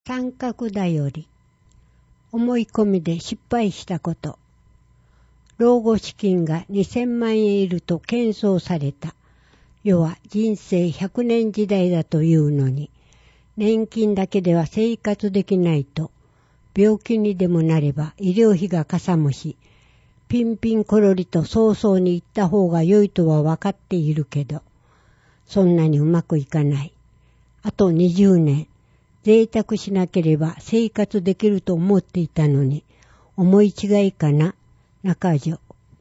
三角だより。思い込みで失敗したこと。老後資金が2000万円いると検討された。世は人生100年時代だというのに、年金だけでは生活できないと、病気にでもなれば医療費がかさむし、ピンピンコロリと早々に行った方が良いとは分かっているけど、そんなにうまくいかない。あと20年、贅沢しなければ生活できると思っていたのに、思い違いかな、中条。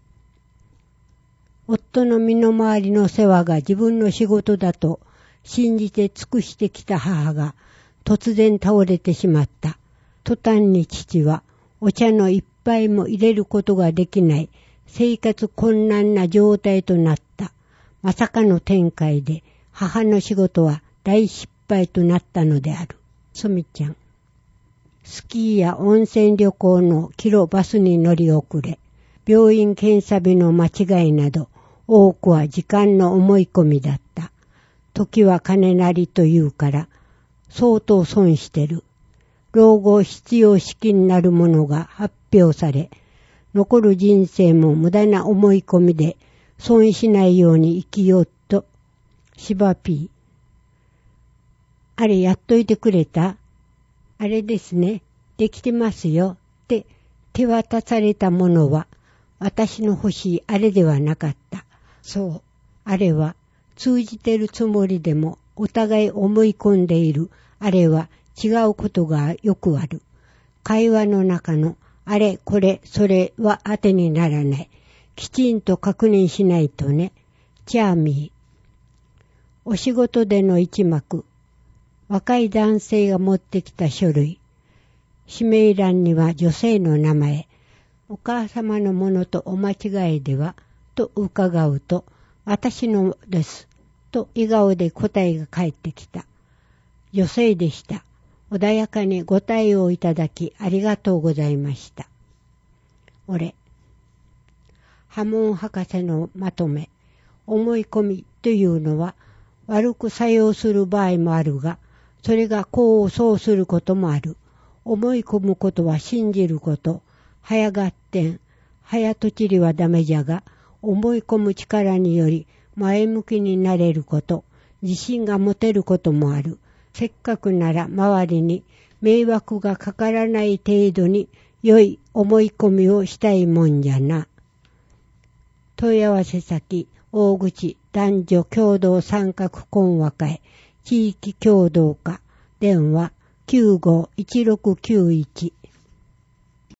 夫の身の回りの世話が自分の仕事だと信じて尽くしてきた母が突然倒れてしまった。途端に父はお茶の一杯も入れることができない生活困難な状態となった。まさかの展開で母の仕事は大失敗となったのである。すみちゃん。スキーや温泉旅行のキロバスに乗り遅れ、病院検査日の間違いなど、多くは時間の思い込みだった。時は金なりというから、相当損してる。老後必要資金なるものが発表され、残る人生も無駄な思い込みで損しないように生きようと、しばぴー。あれやっといてくれた？あれですね、できてますよって手渡されたものは私の欲しいあれではなかった。そう、あれは通じてるつもりでもお互い思い込んでいるあれは違うことがよくある。会話の中のあれこれそれは当てにならない。きちんと確認しないとね。チャーミー。お仕事での一幕。若い男性が持ってきた書類。指名欄には女性の名前。お母様のものとお間違いではと伺うと、私のです。と笑顔で答えが返ってきた。女性でした。穏やかにご対応いただきありがとうございました。俺。波紋博士のまとめ。思い込みというのは悪く作用する場合もあるが、それが功を奏することもある。思い込むことは信じること。早合点、早とちりはダメじゃが、思い込む力により前向きになれること、自信が持てることもある。せっかくなら周りに迷惑がかからない程度に良い思い込みをしたいもんじゃな。問い合わせ先、大口男女共同参画懇話会。地域協同課、電話 951691